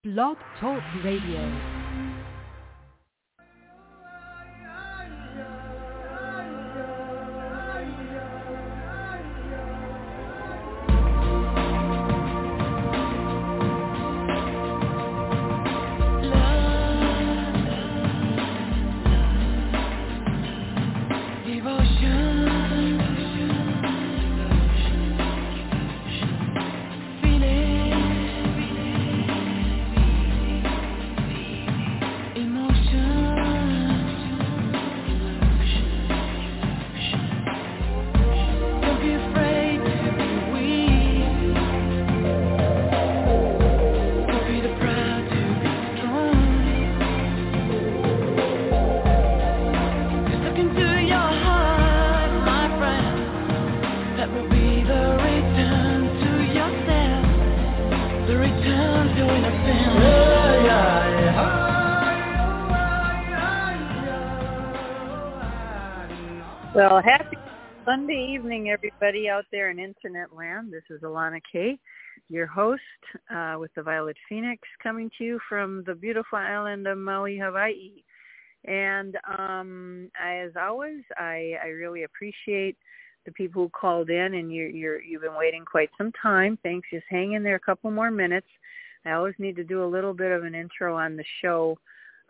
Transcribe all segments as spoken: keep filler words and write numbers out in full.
Blog Talk Radio. Well, happy Sunday evening, everybody out there in Internet land. This is Alana Kay, your host uh, with the Violet Phoenix, coming to you from the beautiful island of Maui, Hawaii. And um, as always, I, I really appreciate the people who called in, and you're, you're, you've been waiting quite some time. Thanks. Just hang in there a couple more minutes. I always need to do a little bit of an intro on the show.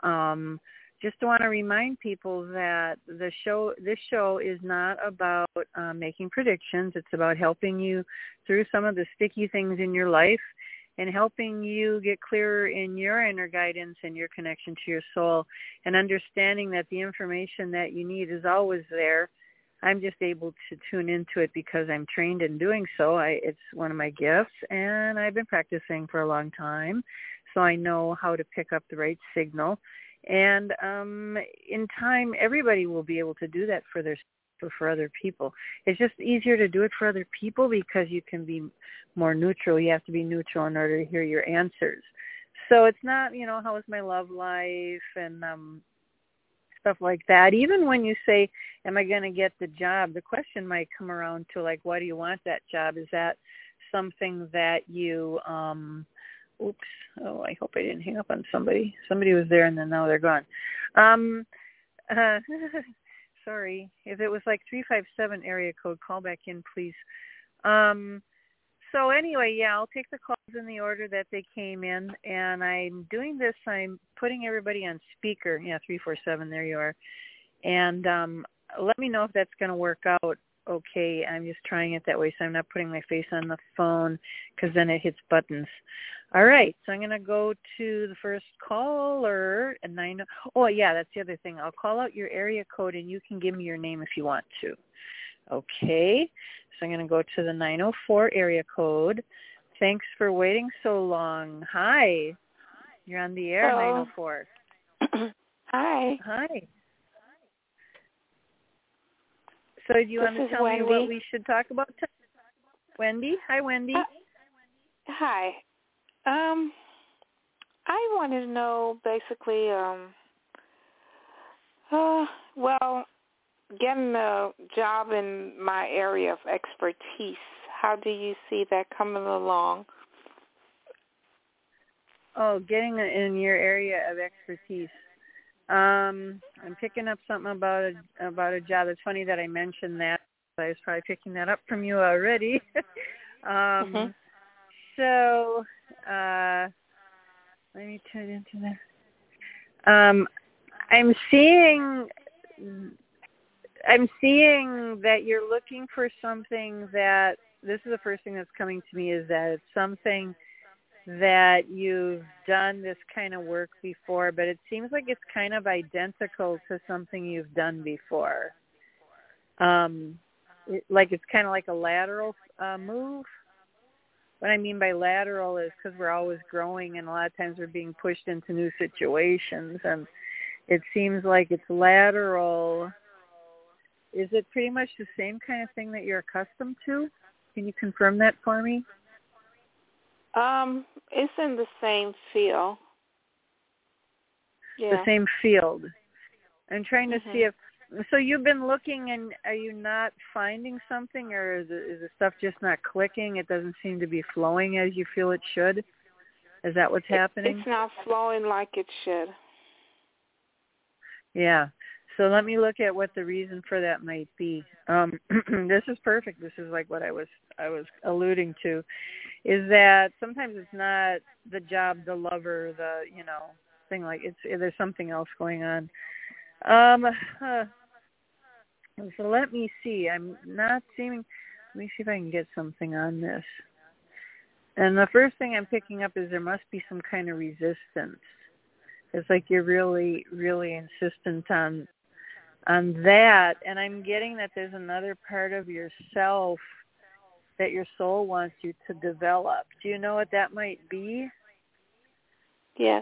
Um Just want to remind people that the show, this show is not about uh, making predictions. It's about helping you through some of the sticky things in your life and helping you get clearer in your inner guidance and your connection to your soul, and understanding that the information that you need is always there. I'm just able to tune into it because I'm trained in doing so. I, it's one of my gifts, and I've been practicing for a long time, so I know how to pick up the right signal. And um, in time, everybody will be able to do that for their for, for other people. It's just easier to do it for other people because you can be more neutral. You have to be neutral in order to hear your answers. So it's not, you know, how is my love life and um, stuff like that. Even when you say, am I going to get the job, the question might come around to, like, why do you want that job? Is that something that you... Um, Oops. Oh, I hope I didn't hang up on somebody. Somebody was there and then now they're gone. Um, uh, sorry. If it was like three five seven area code, call back in, please. Um, so anyway, yeah, I'll take the calls in the order that they came in. And I'm doing this. I'm putting everybody on speaker. Yeah, three four seven, there you are. And um, let me know if that's going to work out. Okay, I'm just trying it that way, so I'm not putting my face on the phone because then it hits buttons. All right, so I'm going to go to the first caller. And nine, oh, yeah, that's the other thing. I'll call out your area code, and you can give me your name if you want to. Okay, so I'm going to go to the nine oh four area code. Thanks for waiting so long. Hi, you're on the air, Hello. nine oh four. Hi. Hi. So do you this want to is tell Wendy. me what we should talk about? T- Wendy? Hi, Wendy. Uh, hi. Um, I wanted to know basically, um, uh, well, getting a job in my area of expertise. How do you see that coming along? Oh, getting in your area of expertise. Um, I'm picking up something about a, about a job. It's funny that I mentioned that. I was probably picking that up from you already. um, mm-hmm. So, uh, let me turn into that. Um, I'm seeing, I'm seeing that you're looking for something that, this is the first thing that's coming to me, is that it's something that you've done this kind of work before, but it seems like it's kind of identical to something you've done before. Um, it, like it's kind of like a lateral uh, move. What I mean by lateral is because we're always growing, and a lot of times we're being pushed into new situations, and it seems like it's lateral. Is it pretty much the same kind of thing that you're accustomed to? Can you confirm that for me? Um, it's in the same field. Yeah. The same field. I'm trying to mm-hmm. see if, so you've been looking, and are you not finding something, or is, it, is the stuff just not clicking? It doesn't seem to be flowing as you feel it should? Is that what's happening? It's not flowing like it should. Yeah. So let me look at what the reason for that might be. Um, this is perfect. This is like what I was I was alluding to, is that sometimes it's not the job, the lover, the you know thing like it's there's something else going on. Um, uh, so let me see. I'm not seeming. Let me see if I can get something on this. And the first thing I'm picking up is there must be some kind of resistance. It's like you're really, really insistent on on that. And I'm getting that there's another part of yourself that your soul wants you to develop. Do you know what that might be? Yes.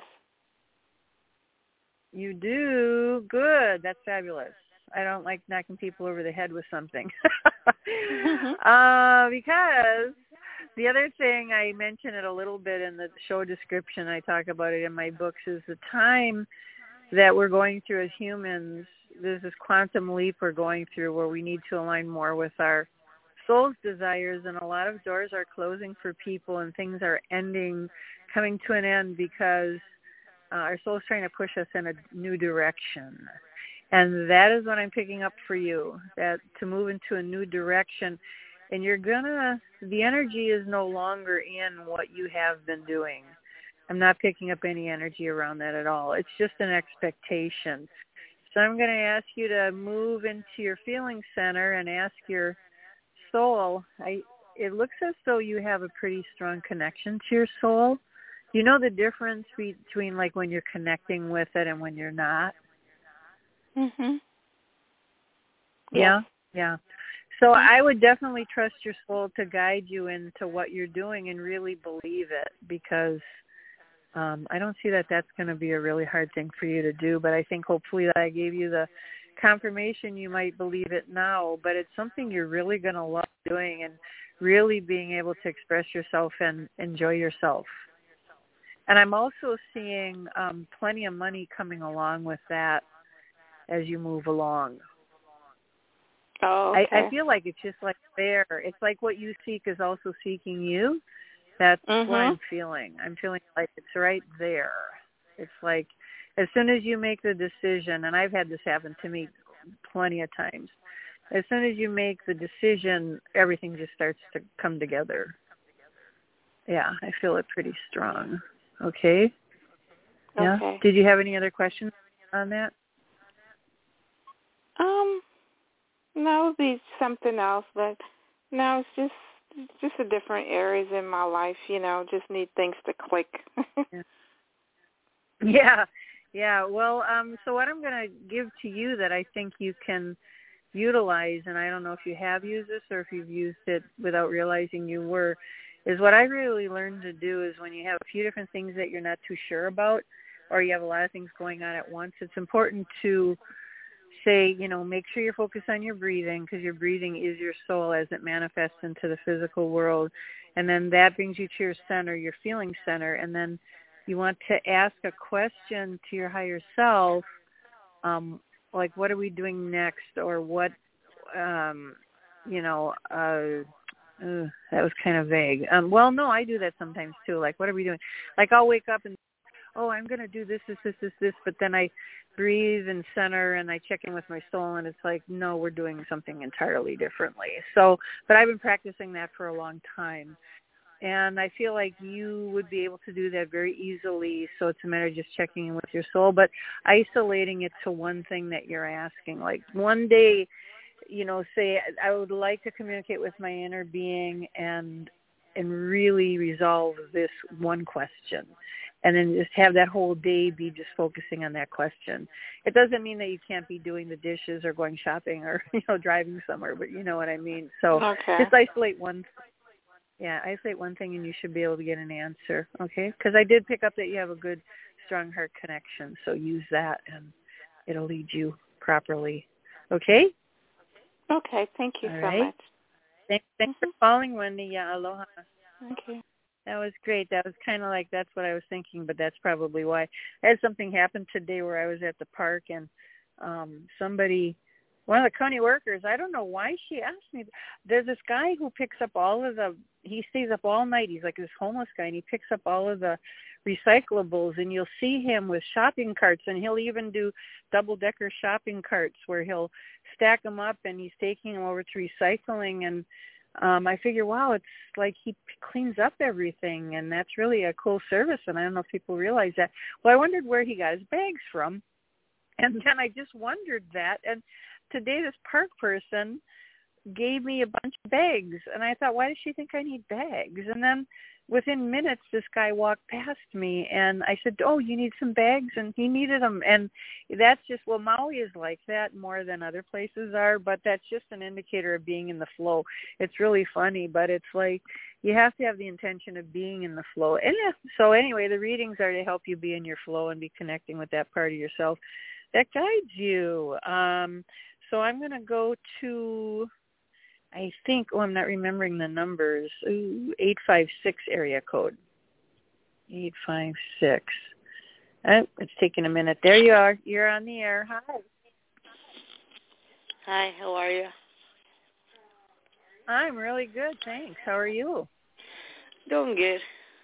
You do? Good. That's fabulous. I don't like knocking people over the head with something. mm-hmm. uh, because the other thing, I mention it a little bit in the show description, I talk about it in my books, is the time that we're going through as humans. There's this quantum leap we're going through where we need to align more with our soul's desires, and a lot of doors are closing for people and things are ending, coming to an end because uh, our soul's trying to push us in a new direction. And that is what I'm picking up for you, that to move into a new direction. And you're gonna, the energy is no longer in what you have been doing. I'm not picking up any energy around that at all. It's just an expectation. So I'm going to ask you to move into your feeling center and ask your soul. I, it looks as though you have a pretty strong connection to your soul. Do you know the difference between like when you're connecting with it and when you're not? Mhm. Yeah, yeah. So I would definitely trust your soul to guide you into what you're doing and really believe it, because um, I don't see that that's going to be a really hard thing for you to do. But I think hopefully that I gave you the confirmation you might believe it now, but it's something you're really going to love doing and really being able to express yourself and enjoy yourself. And I'm also seeing um, plenty of money coming along with that as you move along. Oh, okay. I, I feel like it's just like there. It's like what you seek is also seeking you. That's mm-hmm. what I'm feeling. I'm feeling like it's right there. It's like as soon as you make the decision, and I've had this happen to me plenty of times, as soon as you make the decision, everything just starts to come together. Yeah, I feel it pretty strong. Okay? Yeah? Okay. Did you have any other questions on that? Um, no, it would be something else, but no, it's just it's just the different areas in my life, you know, just need things to click. yeah. yeah, yeah. Well, um, so what I'm going to give to you that I think you can utilize, and I don't know if you have used this or if you've used it without realizing you were, is what I really learned to do is when you have a few different things that you're not too sure about, or you have a lot of things going on at once, it's important to say, you know, make sure you're focused on your breathing, because your breathing is your soul as it manifests into the physical world. And then that brings you to your center, your feeling center. And then you want to ask a question to your higher self, um, like, what are we doing next? Or what, um, you know, uh, uh, that was kind of vague. Um, well, no, I do that sometimes too. Like, what are we doing? Like, I'll wake up and, oh, I'm going to do this, this, this, this, this, but then I breathe and center and I check in with my soul and it's like, no, we're doing something entirely differently. So, but I've been practicing that for a long time. And I feel like you would be able to do that very easily. So it's a matter of just checking in with your soul, but isolating it to one thing that you're asking. Like one day, you know, say, I would like to communicate with my inner being and and really resolve this one question. And then just have that whole day be just focusing on that question. It doesn't mean that you can't be doing the dishes or going shopping or, you know, driving somewhere, but you know what I mean. So okay. just isolate one Yeah, isolate one thing and you should be able to get an answer, okay? Because I did pick up that you have a good, strong heart connection, so use that and it'll lead you properly, okay? Okay, thank you All so right. much. Thanks, thanks mm-hmm. for calling, Wendy. Yeah, aloha. Thank you. That was great. That was kind of like, that's what I was thinking, but that's probably why. I had something happen today where I was at the park and um, somebody, one of the county workers, I don't know why she asked me, there's this guy who picks up all of the he stays up all night. He's like this homeless guy, and he picks up all of the recyclables, and you'll see him with shopping carts, and he'll even do double-decker shopping carts where he'll stack them up, and he's taking them over to recycling. And um, I figure, wow, it's like he cleans up everything, and that's really a cool service, and I don't know if people realize that. Well, I wondered where he got his bags from, and then I just wondered that, and today this park person gave me a bunch of bags, and I thought, why does she think I need bags? And then within minutes, this guy walked past me, and I said, oh, you need some bags? And he needed them. And that's just, well, Maui is like that more than other places are, but that's just an indicator of being in the flow. It's really funny, but it's like you have to have the intention of being in the flow. And yeah, so anyway, the readings are to help you be in your flow and be connecting with that part of yourself that guides you. Um, so I'm going to go to... I think, oh, I'm not remembering the numbers, Ooh, eight five six area code. eight five six. Oh, it's taking a minute. There you are. You're on the air. Hi. Hi, how are you? I'm really good, thanks. How are you? Doing good.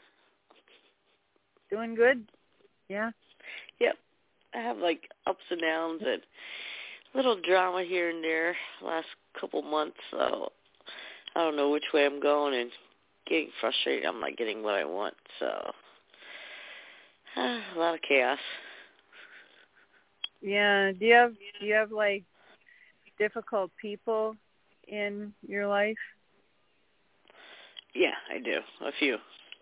Doing good? Yeah? Yep. I have, like, ups and downs and little drama here and there last couple months, so I don't know which way I'm going and getting frustrated. I'm not getting what I want, so uh, a lot of chaos. Yeah. Do you have do you have like difficult people in your life? Yeah, I do. A few.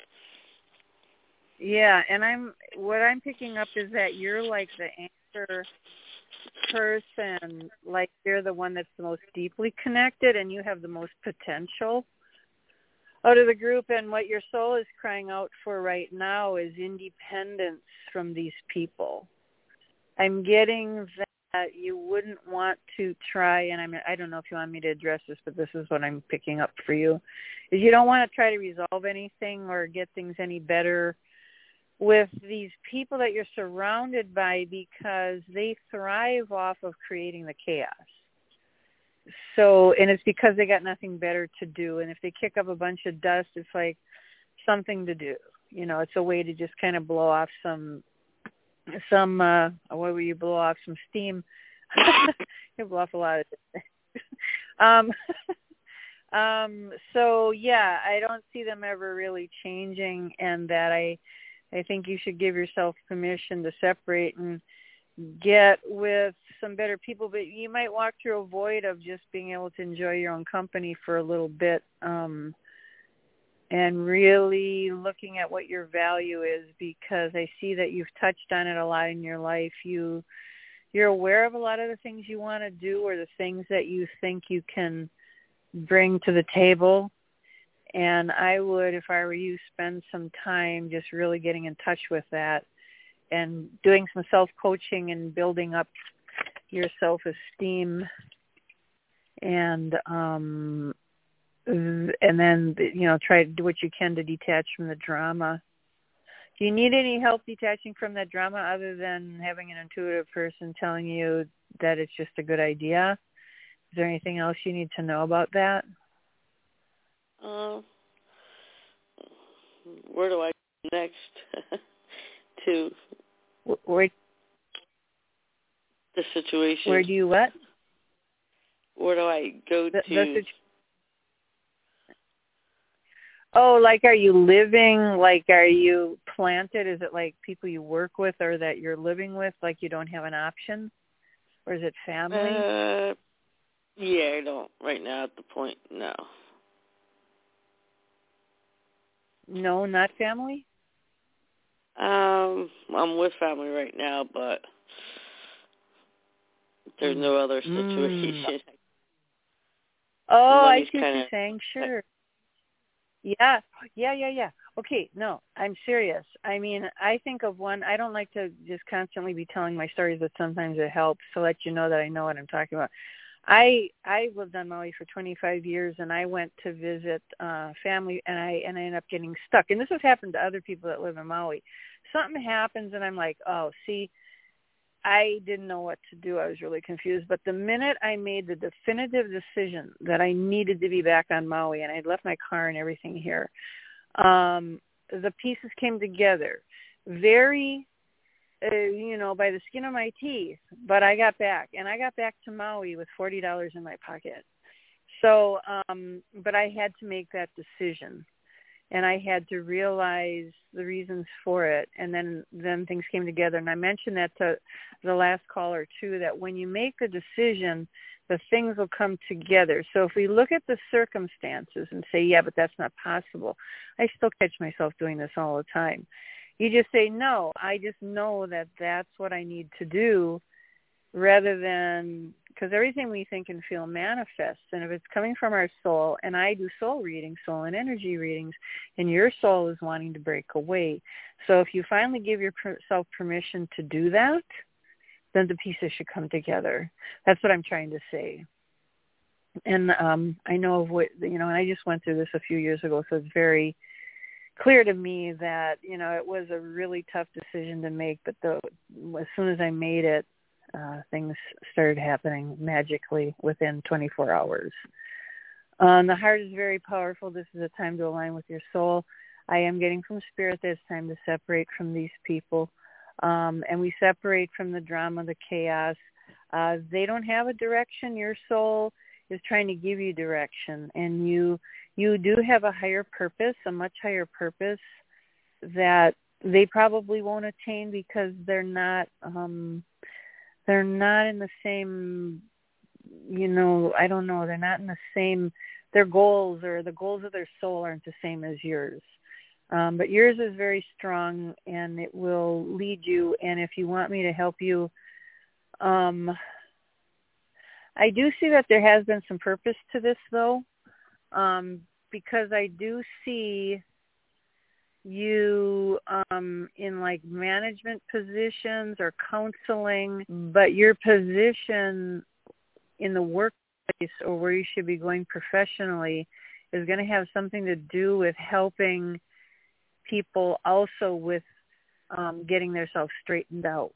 Yeah, and I'm what I'm picking up is that you're like the anchor person, like you're the one that's the most deeply connected and you have the most potential out of the group, and what your soul is crying out for right now is independence from these people. I'm getting that you wouldn't want to try, and I'm, I don't know if you want me to address this, but this is what I'm picking up for you, is you don't want to try to resolve anything or get things any better with these people that you're surrounded by, because they thrive off of creating the chaos. So, and it's because they got nothing better to do. And if they kick up a bunch of dust, it's like something to do. You know, it's a way to just kind of blow off some, some, uh, what will you blow off? Some steam. You blow off a lot of things. um, um, so yeah, I don't see them ever really changing, and that I, I think you should give yourself permission to separate and get with some better people, but you might walk through a void of just being able to enjoy your own company for a little bit, um, and really looking at what your value is, because I see that you've touched on it a lot in your life. You, you're aware of a lot of the things you want to do or the things that you think you can bring to the table. And I would, if I were you, spend some time just really getting in touch with that and doing some self-coaching and building up your self-esteem, and um, and then, you know, try to do what you can to detach from the drama. Do you need any help detaching from that drama other than having an intuitive person telling you that it's just a good idea? Is there anything else you need to know about that? Uh, where do I go next to where the situation? Where do you what? Where do I go the, to? The situ- oh, like, are you living? Like, are you planted? Is it like people you work with or that you're living with? Like, you don't have an option, or is it family? Uh, yeah, I don't right now at the point. No. No, not family? Um, I'm with family right now, but there's no other situation. Mm. Oh, I see what kinda... you're saying. Sure. Yeah, yeah, yeah, yeah. Okay, no, I'm serious. I mean, I think of one, I don't like to just constantly be telling my stories, but sometimes it helps to let you know that I know what I'm talking about. I I lived on Maui for twenty-five years, and I went to visit uh, family, and I and I ended up getting stuck. And this has happened to other people that live in Maui. Something happens, and I'm like, oh, see, I didn't know what to do. I was really confused. But the minute I made the definitive decision that I needed to be back on Maui, and I'd left my car and everything here, um, the pieces came together very, uh, you know, by the skin of my teeth. But I got back, and I got back to Maui with forty dollars in my pocket. So, um, but I had to make that decision. And I had to realize the reasons for it, and then, then things came together. And I mentioned that to the last caller, too, that when you make the decision, the things will come together. So if we look at the circumstances and say, yeah, but that's not possible, I still catch myself doing this all the time. You just say, no, I just know that that's what I need to do, rather than, because everything we think and feel manifests. And if it's coming from our soul, and I do soul readings, soul and energy readings, and your soul is wanting to break away. So if you finally give yourself permission to do that, then the pieces should come together. That's what I'm trying to say. And um, I know of what, you know, and I just went through this a few years ago, so it's very clear to me that, you know, it was a really tough decision to make, but the, as soon as I made it, Uh, things started happening magically within twenty-four hours. Um, the heart is very powerful. This is a time to align with your soul. I am getting from Spirit that it's time to separate from these people. Um, and we separate from the drama, the chaos. Uh, they don't have a direction. Your soul is trying to give you direction. And you you do have a higher purpose, a much higher purpose that they probably won't attain because they're not... Um, They're not in the same, you know, I don't know, they're not in the same, their goals or the goals of their soul aren't the same as yours. Um, but yours is very strong, and it will lead you. And if you want me to help you, um, I do see that there has been some purpose to this, though, um, because I do see you um, in like management positions or counseling, but your position in the workplace or where you should be going professionally is going to have something to do with helping people also with um, getting themselves straightened out.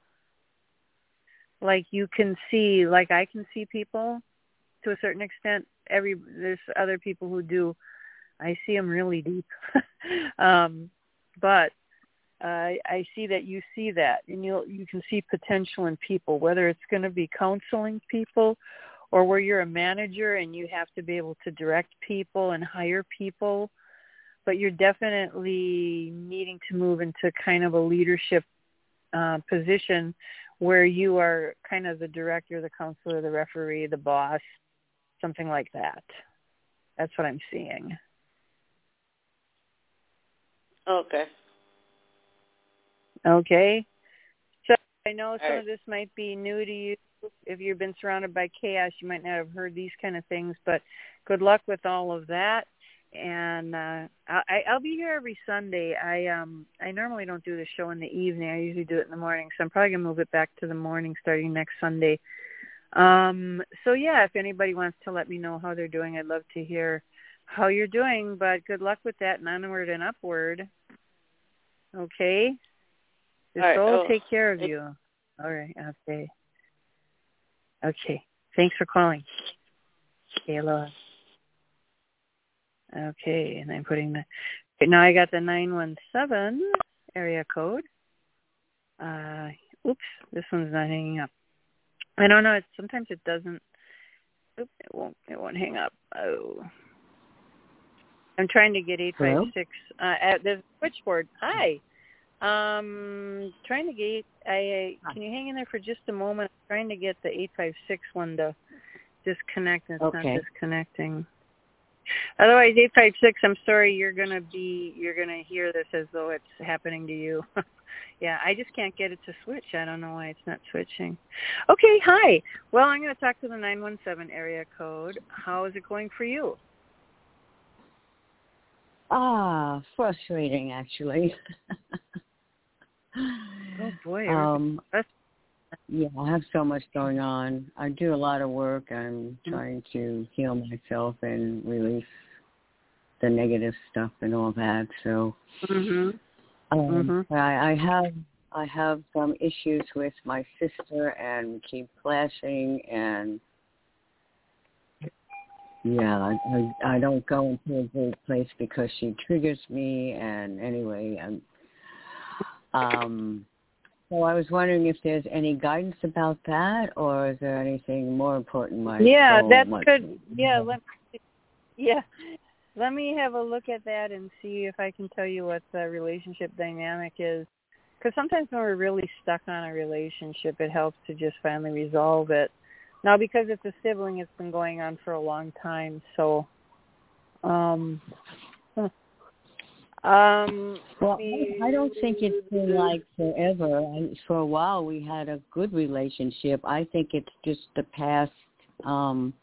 Like you can see, like I can see people to a certain extent. Every there's other people who do. I see them really deep, um, but uh, I see that you see that, and you you can see potential in people, whether it's going to be counseling people or where you're a manager and you have to be able to direct people and hire people, but you're definitely needing to move into kind of a leadership uh, position where you are kind of the director, the counselor, the referee, the boss, something like that. That's what I'm seeing. Okay. Okay. So I know some right. of this might be new to you. If you've been surrounded by chaos, you might not have heard these kind of things, but good luck with all of that. And uh, I, I'll be here every Sunday. I um I normally don't do the show in the evening. I usually do it in the morning, so I'm probably going to move it back to the morning starting next Sunday. Um, so, yeah, if anybody wants to let me know how they're doing, I'd love to hear how you're doing, but good luck with that and onward and upward. Okay? The right. soul oh, will take care of it, you. All right. Okay. Okay. Thanks for calling. Okay, aloha. Okay, and I'm putting the... Now I got the nine one seven area code. Uh, oops, this one's not hanging up. I don't know. It's, sometimes it doesn't... Oops, it won't, it won't hang up. Oh... I'm trying to get eight five six. Uh, at the switchboard. Hi. Um, trying to get. I uh, can you hang in there for just a moment? I'm trying to get the eight five six one to disconnect. And it's okay. not disconnecting. Otherwise, eight five six. I'm sorry. You're gonna be. You're gonna hear this as though it's happening to you. Yeah, I just can't get it to switch. I don't know why it's not switching. Okay. Hi. Well, I'm going to talk to the nine one seven area code. How is it going for you? Ah, frustrating, actually. Oh, boy. Um, yeah, I have so much going on. I do a lot of work. I'm mm-hmm. trying to heal myself and release the negative stuff and all that. So mm-hmm. um, Mm-hmm. I, I have I have some issues with my sister and we keep clashing, and yeah, I, I, I don't go into a great place because she triggers me. And anyway, I'm, um, so I was wondering if there's any guidance about that, or is there anything more important? My yeah, soul that's much good. Yeah, let yeah, let me have a look at that and see if I can tell you what the relationship dynamic is. Because sometimes when we're really stuck on a relationship, it helps to just finally resolve it. Now, because it's a sibling, it's been going on for a long time. So, um, um, well, the, I don't think it's been like forever. I, for a while, we had a good relationship. I think it's just the past, um,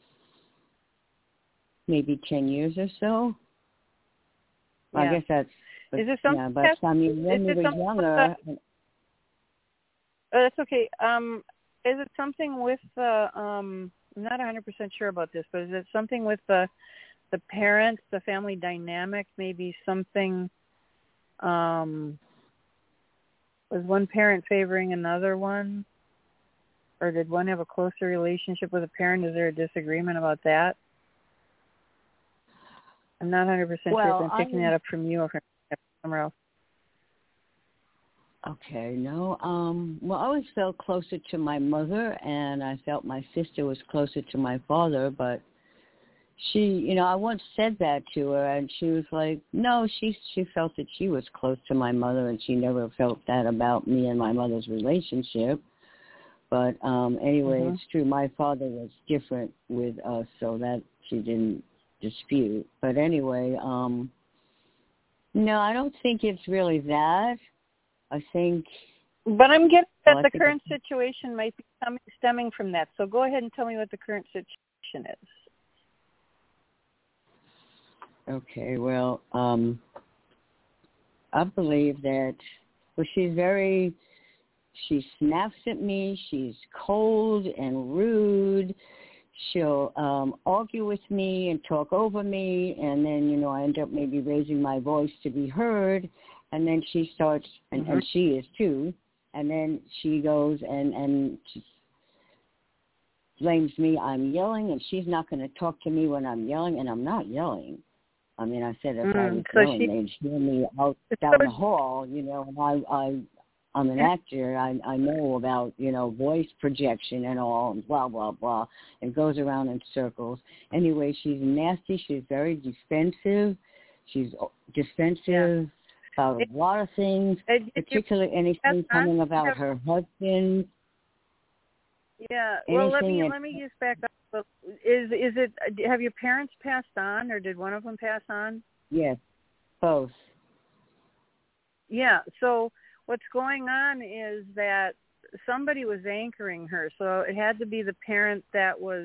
maybe ten years or so. yeah. I guess that's. But, is it something? yeah, but I mean, when we were younger. Uh, that's okay. Um, is it something with the? Um, I'm not one hundred percent sure about this, but is it something with the, the parents, the family dynamic? Maybe something. Um, was one parent favoring another one, or did one have a closer relationship with a parent? Is there a disagreement about that? I'm not one hundred percent well, sure if I'm picking I, that up from you or from somewhere else. Okay, no. Um, well, I always felt closer to my mother, and I felt my sister was closer to my father, but she, you know, I once said that to her, and she was like, no, she she felt that she was close to my mother, and she never felt that about me and my mother's relationship. But um, anyway, Mm-hmm. it's true. My father was different with us, so that she didn't dispute. But anyway, um, no, I don't think it's really that. I think... But I'm getting that well, the current situation might be coming, stemming from that. So go ahead and tell me what the current situation is. Okay, well, um, I believe that, well, she's very, she snaps at me, she's cold and rude, she'll um, argue with me and talk over me, and then, you know, I end up maybe raising my voice to be heard, and then she starts, and, Mm-hmm. and she is too, and then she goes and, and she blames me, I'm yelling, and she's not going to talk to me when I'm yelling, and I'm not yelling. I mean, I said if mm, I was so yelling, she, they'd hear me out down the hall, you know, and I, I, I'm an actor. I, I know about, you know, voice projection and all, and blah, blah, blah. It goes around in circles. Anyway, she's nasty. She's very defensive. She's defensive yeah. about a lot of things, it, it, particularly anything coming about have, her husband. Yeah, well, let me, that, let me just back up. Is is it? Have your parents passed on, or did one of them pass on? Yes, both. Yeah. So what's going on is that somebody was anchoring her. So it had to be the parent that was.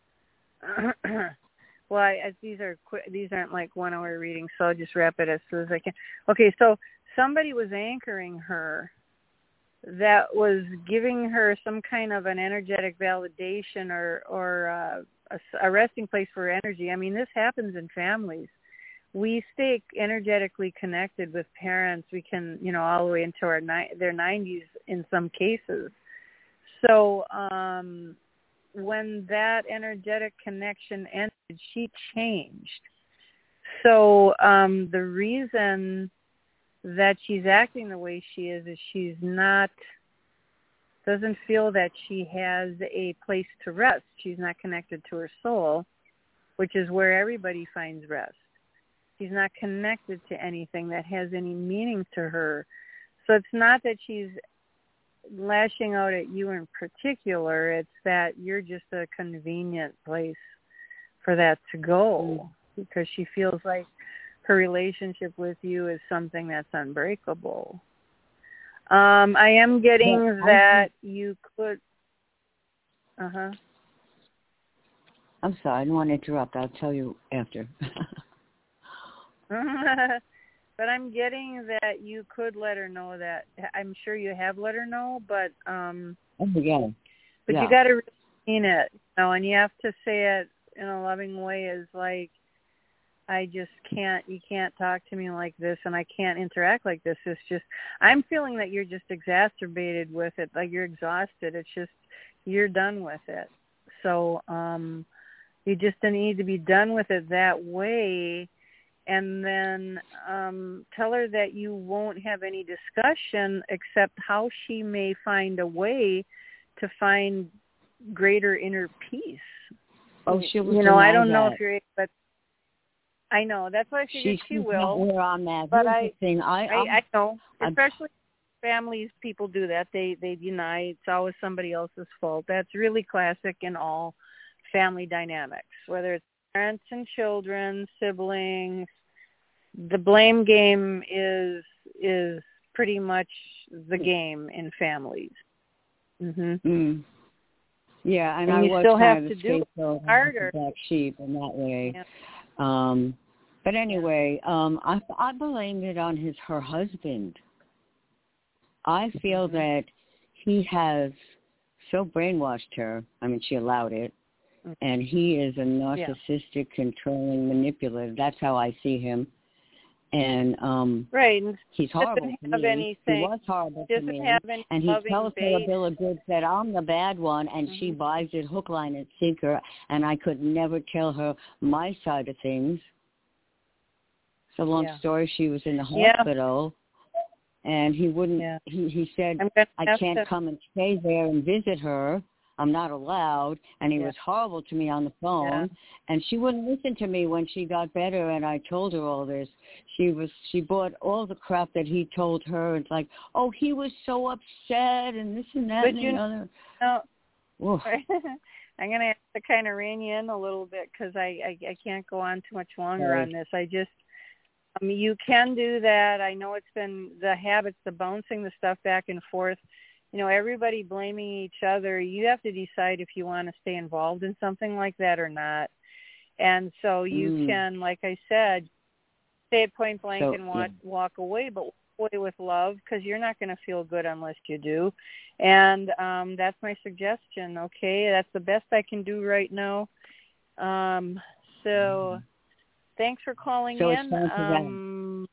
well, I, I, these are these aren't like one-hour readings, so I'll just wrap it as soon as I can. Okay, so somebody was anchoring her. That was giving her some kind of an energetic validation or, or uh, a, a resting place for energy. I mean, this happens in families. We stay energetically connected with parents. We can, you know, all the way into our ni- their nineties in some cases. So um, when that energetic connection ended, she changed. So um, the reason that she's acting the way she is is she's not, doesn't feel that she has a place to rest. She's not connected to her soul, which is where everybody finds rest. She's not connected to anything that has any meaning to her. So it's not that she's lashing out at you in particular. It's that you're just a convenient place for that to go, because she feels like her relationship with you is something that's unbreakable. Um, I am getting yeah, that you could... Uh-huh. I'm sorry, I don't want to interrupt. I'll tell you after. But I'm getting that you could let her know that. I'm sure you have let her know, but... Um, oh, yeah. But yeah. you got to mean it, you know, and you have to say it in a loving way, is like, I just can't, you can't talk to me like this, and I can't interact like this. It's just, I'm feeling that you're just exacerbated with it, like you're exhausted. It's just, you're done with it. So um, you just need to be done with it that way, and then um, tell her that you won't have any discussion except how she may find a way to find greater inner peace. Oh, she will. You know, I don't that. know if you're, but I know that's why I figured she, she will. Where I'm at. But Here's I, the thing. I, I, I know, I'm, especially families, people do that. They they deny it's always somebody else's fault. That's really classic in all family dynamics, whether it's parents and children, siblings. The blame game is is pretty much the game in families. Mhm. Mm. Yeah, and, and I you was still kind have of to do it harder. Black sheep in that way. Yeah. Um, but anyway, um, I I blame it on his her husband. I feel Mm-hmm. that he has so brainwashed her. I mean, she allowed it, mm-hmm. and he is a narcissistic, yeah. controlling, manipulative. That's how I see him. And um, right, he's horrible doesn't to have me. anything, He was horrible doesn't to me, have any and he tells base. her a bill of goods that I'm the bad one, and mm-hmm. she buys it hook, line, and sinker. And I could never tell her my side of things. So long yeah. story, she was in the hospital, yeah. and he wouldn't. Yeah. He he said, "I can't to... come and stay there and visit her. I'm not allowed." And he yeah. was horrible to me on the phone. Yeah. And she wouldn't listen to me when she got better. And I told her all this. She was she bought all the crap that he told her. It's like, oh, he was so upset and this and that but and you the other. Know, I'm gonna have to kind of rein you in a little bit because I, I I can't go on too much longer right. on this. I just. I mean, you can do that. I know it's been the habits, the bouncing the stuff back and forth. You know, everybody blaming each other. You have to decide if you want to stay involved in something like that or not. And so you mm. can, like I said, say it point blank so, and walk, yeah. walk away, but walk away with love because you're not going to feel good unless you do. And um, that's my suggestion, okay? That's the best I can do right now. Um, so... Thanks for calling so in. Um,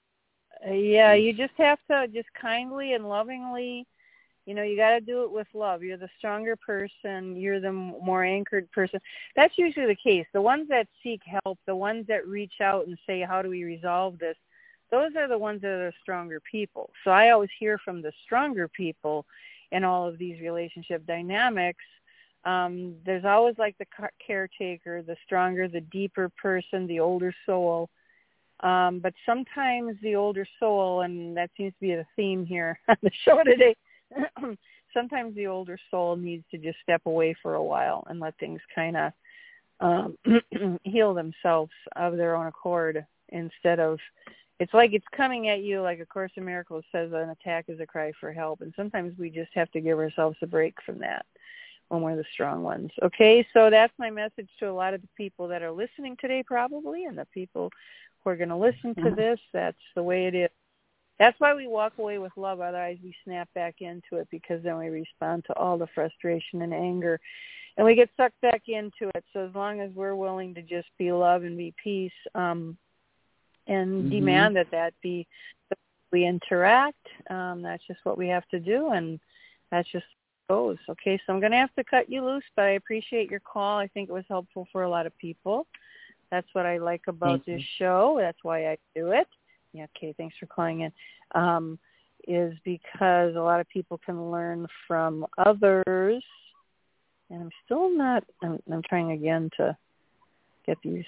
yeah, you just have to just kindly and lovingly, you know, you got to do it with love. You're the stronger person. You're the more anchored person. That's usually the case. The ones that seek help, the ones that reach out and say, how do we resolve this? Those are the ones that are the stronger people. So I always hear from the stronger people in all of these relationship dynamics. Um, there's always like the caretaker, the stronger, the deeper person, the older soul. Um, but sometimes the older soul, and that seems to be the theme here on the show today, sometimes the older soul needs to just step away for a while and let things kind of um, heal themselves of their own accord instead of, it's like it's coming at you like A Course in Miracles says an attack is a cry for help. And sometimes we just have to give ourselves a break from that when we're the strong ones. Okay, so that's my message to a lot of the people that are listening today probably, and the people who are going to listen to this. That's the way it is. That's why we walk away with love. Otherwise, we snap back into it because then we respond to all the frustration and anger, and we get sucked back into it. So as long as we're willing to just be love and be peace um, and mm-hmm. demand that that be the way we interact, um, that's just what we have to do, and that's just goes. Okay, so I'm going to have to cut you loose, but I appreciate your call. I think it was helpful for a lot of people. That's what I like about Thank this you. show. That's why I do it. Yeah, okay, thanks for calling in. Um, is because a lot of people can learn from others. And I'm still not, I'm, I'm trying again to get these.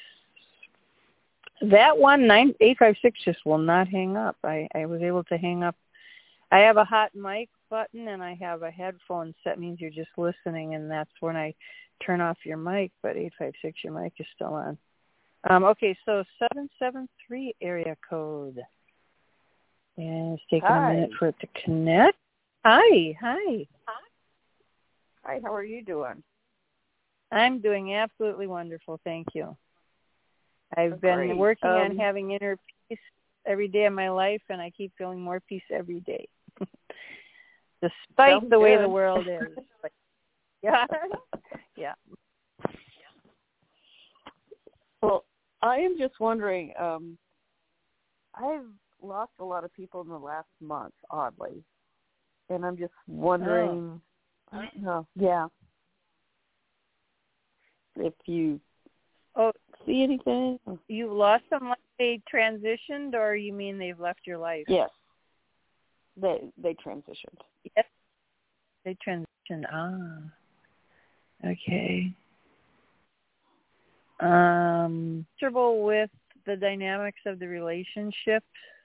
That one, nine eight five six just will not hang up. I, I was able to hang up. I have a hot mic button and I have a headphone set. That means you're just listening, and that's when I turn off your mic, but eight five six, your mic is still on. Um, okay, so seven seven three area code. And it's taking Hi. a minute for it to connect. Hi, hi. Hi, how are you doing? I'm doing absolutely wonderful, thank you. I've oh, been great. working um, on having inner peace every day of my life, and I keep feeling more peace every day. Despite the way good. the world is. yeah. yeah. Well, I am just wondering, um, I've lost a lot of people in the last month, oddly. And I'm just wondering, oh. I don't know, yeah, if you oh, see anything. You've lost them like they transitioned, or you mean they've left your life? Yes. They they transitioned. Yes. They transitioned. Ah. Okay. Um, comfortable with the dynamics of the relationship?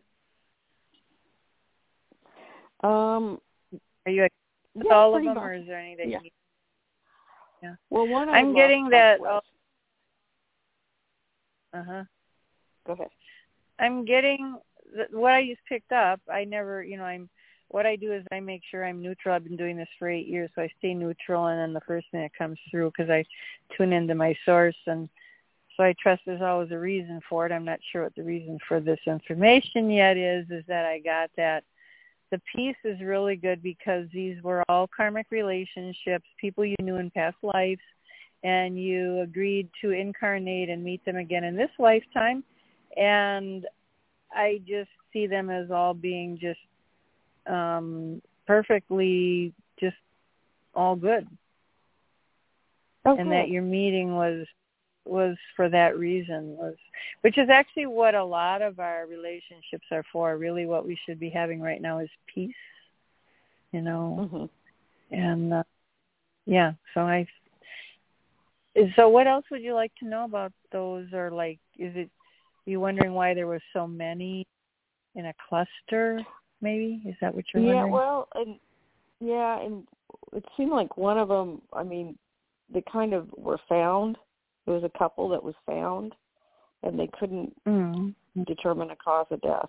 Um, Are you with yeah, all of them, much. or is there any that yeah. you need? Yeah. Well, one I I'm getting that. Uh huh. Go ahead. I'm getting what I just picked up. I never, you know, I'm. What I do is I make sure I'm neutral. I've been doing this for eight years, so I stay neutral, and then the first thing that comes through, because I tune into my source, and so I trust there's always a reason for it. I'm not sure what the reason for this information yet is, is that I got that the piece is really good because these were all karmic relationships, people you knew in past lives, and you agreed to incarnate and meet them again in this lifetime. And I just see them as all being just um, perfectly just all good. Oh, and good. that your meeting was was for that reason, was which is actually what a lot of our relationships are for. Really what we should be having right now is peace, you know. Mm-hmm. And uh, yeah, so I so what else would you like to know about those? Or like, is it, you wondering why there were so many in a cluster, maybe? Is that what you're yeah, wondering? Yeah, well, and yeah, and it seemed like one of them, I mean, they kind of were found. There was a couple that was found, and they couldn't mm-hmm. determine a cause of death.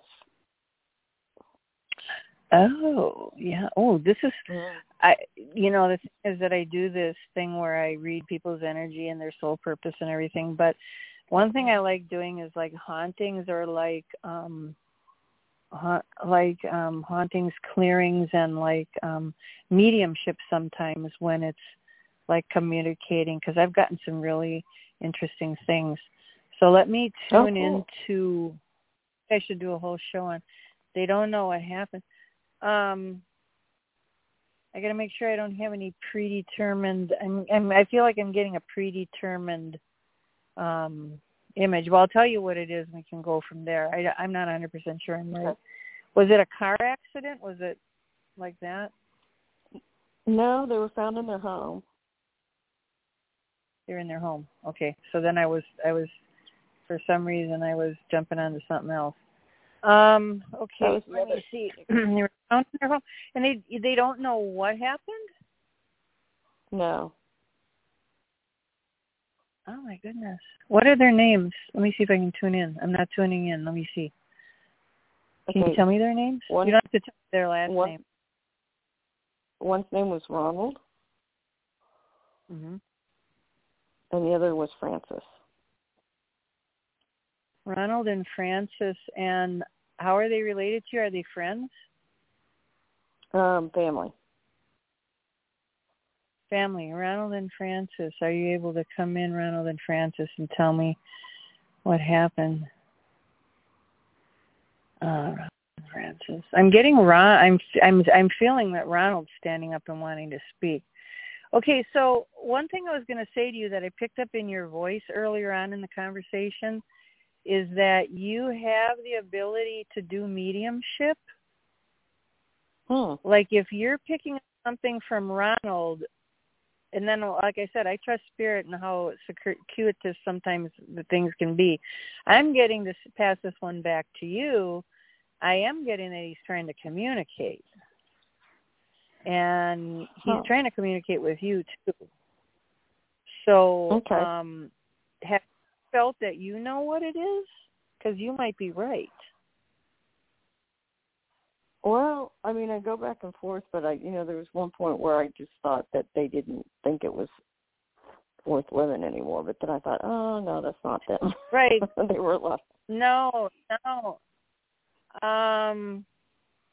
Oh, yeah. Oh, this is, mm. I, you know, the thing is that I do this thing where I read people's energy and their soul purpose and everything. But one thing I like doing is like hauntings, or like, um, ha- like um, hauntings, clearings, and like um, mediumship sometimes when it's like communicating, because I've gotten some really interesting things. So let me tune oh, cool. into, I should do a whole show on, they don't know what happened. Um, I got to make sure I don't have any predetermined. I'm, I'm, I feel like I'm getting a predetermined um, image. Well, I'll tell you what it is, and we can go from there. I, I'm not one hundred percent sure I'm right. Okay. Was it a car accident? Was it like that? No, they were found in their home. They're in their home. Okay, so then I was, I was, for some reason, I was jumping onto something else. Um, okay, let me see. They were found in their home, and they they don't know what happened? No. Oh, my goodness. What are their names? Let me see if I can tune in. I'm not tuning in. Let me see. Can Okay. you tell me their names? One, you don't have to tell me their last one, name. One's name was Ronald, Mm-hmm. and the other was Francis. Ronald and Francis, and how are they related to you? Are they friends? Um, family. Family. Ronald and Francis. Are you able to come in, Ronald and Francis, and tell me what happened? Uh, Ronald and Francis. I'm getting Ron. I'm I'm I'm feeling that Ronald's standing up and wanting to speak. Okay, so one thing I was going to say to you that I picked up in your voice earlier on in the conversation is that you have the ability to do mediumship. Hmm. Like if you're picking up something from Ronald, and then, like I said, I trust spirit and how circuitous sometimes the things can be. I'm getting this, pass this one back to you. I am getting that he's trying to communicate. And he's huh. trying to communicate with you, too. So okay. um, have you felt that you know what it is? Because you might be right. Well, I mean, I go back and forth, but I, you know, there was one point where I just thought that they didn't think it was worth living anymore. But then I thought, oh no, that's not them. Right. They were left. No, no. Um,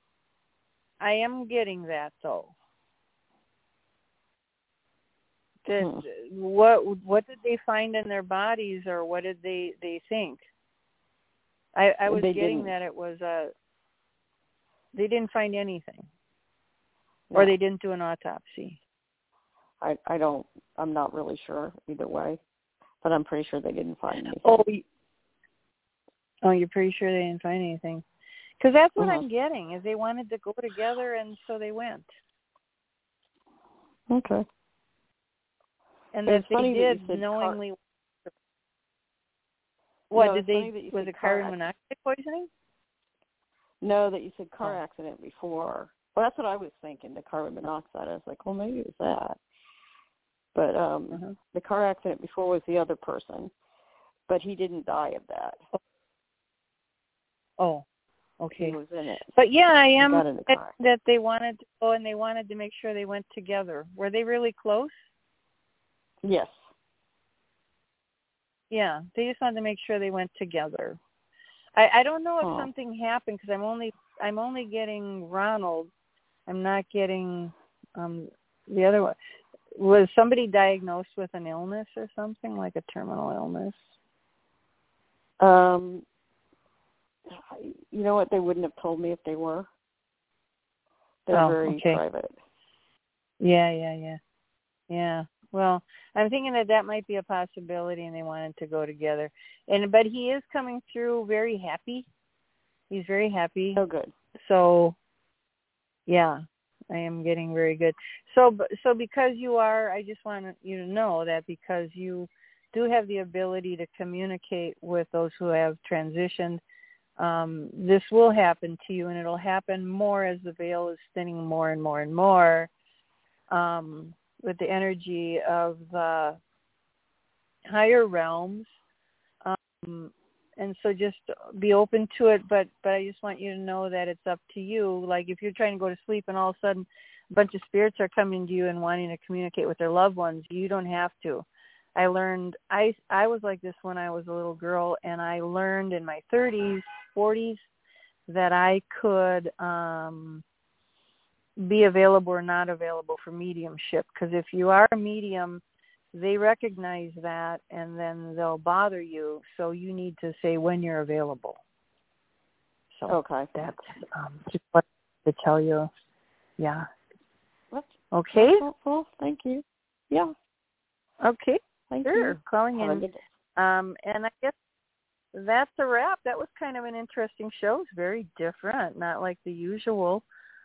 I am getting that though. that hmm. what what did they find in their bodies, or what did they they think? I, I was They getting didn't. that it was a. They didn't find anything, No. or they didn't do an autopsy. I I don't. I'm not really sure either way, but I'm pretty sure they didn't find anything. Oh, oh, you're pretty sure they didn't find anything, because that's what Mhm. I'm getting. Is they wanted to go together, and so they went. Okay. And It's that they funny that you did said knowingly. car- What no, did it's they? funny that you Was said it car carbon monoxide poisoning? No, that you said car Oh. accident before. Well, that's what I was thinking, the carbon monoxide. I was like, well, maybe it was that. But um, Uh-huh. the car accident before was the other person, but he didn't die of that. Oh, He okay. was in it. But yeah, I He am got in the car. that they wanted to go, and they wanted to make sure they went together. Were they really close? Yes. Yeah, they just wanted to make sure they went together. I, I don't know if Oh. something happened, because I'm only I'm only getting Ronald. I'm not getting um the other one. Was somebody diagnosed with an illness or something, like a terminal illness? Um, you know what? They wouldn't have told me if they were. They're Oh, very okay. private. Yeah, yeah, yeah, yeah. Well, I'm thinking that that might be a possibility, and they wanted to go together. And but he is coming through very happy. He's very happy. Oh, good. So, yeah, I am getting very good. So, so because you are, I just want you to know that because you do have the ability to communicate with those who have transitioned, um, this will happen to you, and it'll happen more as the veil is thinning more and more and more. Um, with the energy of the higher realms. Um, and so just be open to it, but, but I just want you to know that it's up to you. Like if you're trying to go to sleep and all of a sudden a bunch of spirits are coming to you and wanting to communicate with their loved ones, you don't have to. I learned, I, I was like this when I was a little girl, and I learned in my thirties, forties that I could, um, be available or not available for mediumship, because if you are a medium, they recognize that and then they'll bother you, so you need to say when you're available. So Okay. that's um, just what to tell you. Yeah. That's, okay. That's helpful. Thank you. Yeah. Okay. Thank sure. you. Calling Have a in. good day. Um, and I guess that's a wrap. That was kind of an interesting show. It's very different, not like the usual.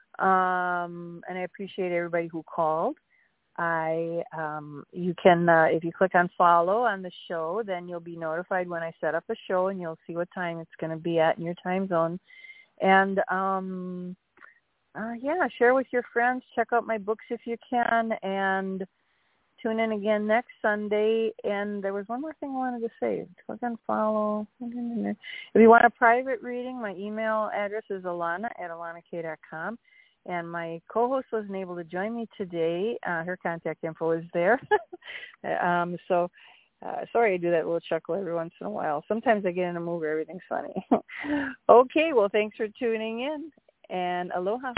Um, and I appreciate everybody who called. I, um, you can, uh, if you click on follow on the show, then you'll be notified when I set up a show, and you'll see what time it's going to be at in your time zone. And, um, uh, yeah, share with your friends. Check out my books if you can, and tune in again next Sunday. And there was one more thing I wanted to say. Click on follow. If you want a private reading, my email address is alana at alana k dot com. And my co-host wasn't able to join me today. Uh, her contact info is there. um, so uh, sorry I do that little chuckle every once in a while. Sometimes I get in a mood where everything's funny. Okay, well, thanks for tuning in, and aloha.